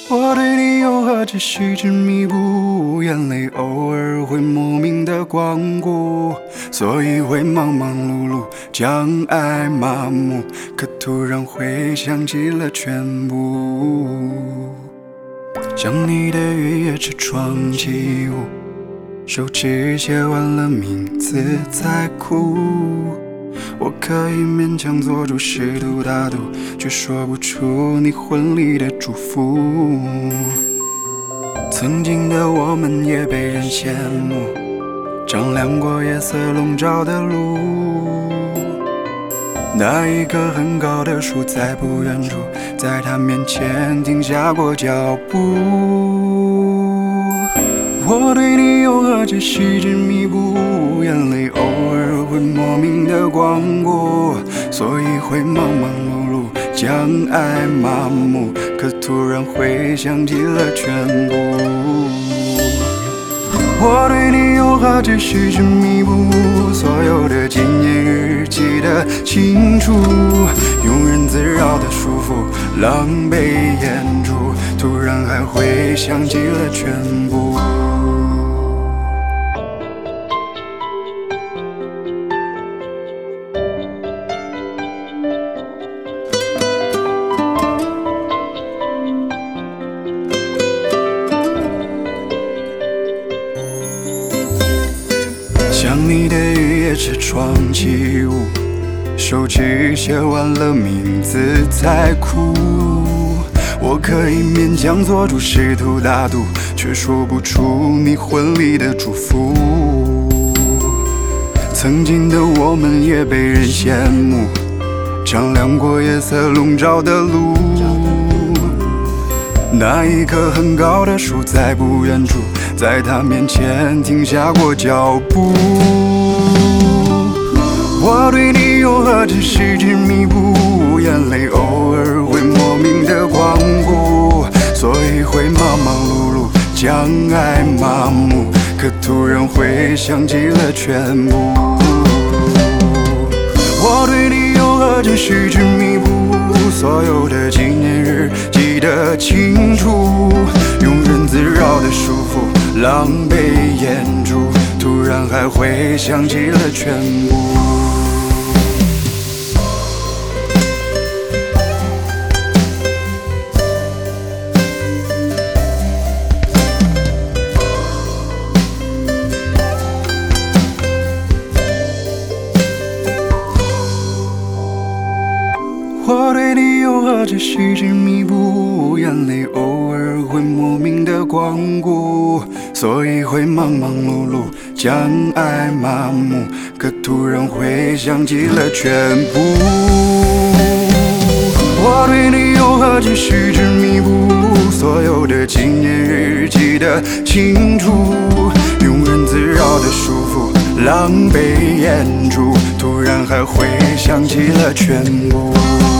我对你有何止细致弥补，眼泪偶尔会莫名的光顾，所以会忙忙碌碌，将爱麻木，可突然会想起了全部。想你的雨夜车窗起雾，手指写完了名字在哭，我可以勉强做出适度大度，却说不出你婚礼的祝福。曾经的我们也被人羡慕，丈量过夜色笼罩的路，那一棵很高的树在不远处，在它面前停下过脚步。我对你有何止细致弥补，眼泪偶尔会莫名的光顾，所以会忙忙碌碌，将爱麻木，可突然会想起了全部。我对你有何止细致弥补，所有的纪念日记得清楚，庸人自扰的束缚，狼狈掩住，突然还会想起了全部。想你的雨夜车窗起雾，手指写完了名字在哭，我可以勉强做出适度大度，却说不出你婚礼的祝福。曾经的我们也被人羡慕，丈量过夜色笼罩的路，那一棵很高的树在不远处，在它面前停下过脚步。我对你有何止细致弥补，眼泪偶尔会莫名的光顾，所以会忙忙碌碌，将爱麻木，可突然会想起了全部。我对你有何止细致弥补，所有的纪念日记得清楚，庸人自扰的束缚，狼狈掩住，突然还会想起了全部。我对你有何止细致弥补，眼泪偶尔会莫名的光顾，所以会忙忙碌碌，将爱麻木，可突然会想起了全部。我对你有何止细致弥补，所有的纪念日记得清楚，庸人自扰的束缚，狼狈掩住，突然还会想起了全部。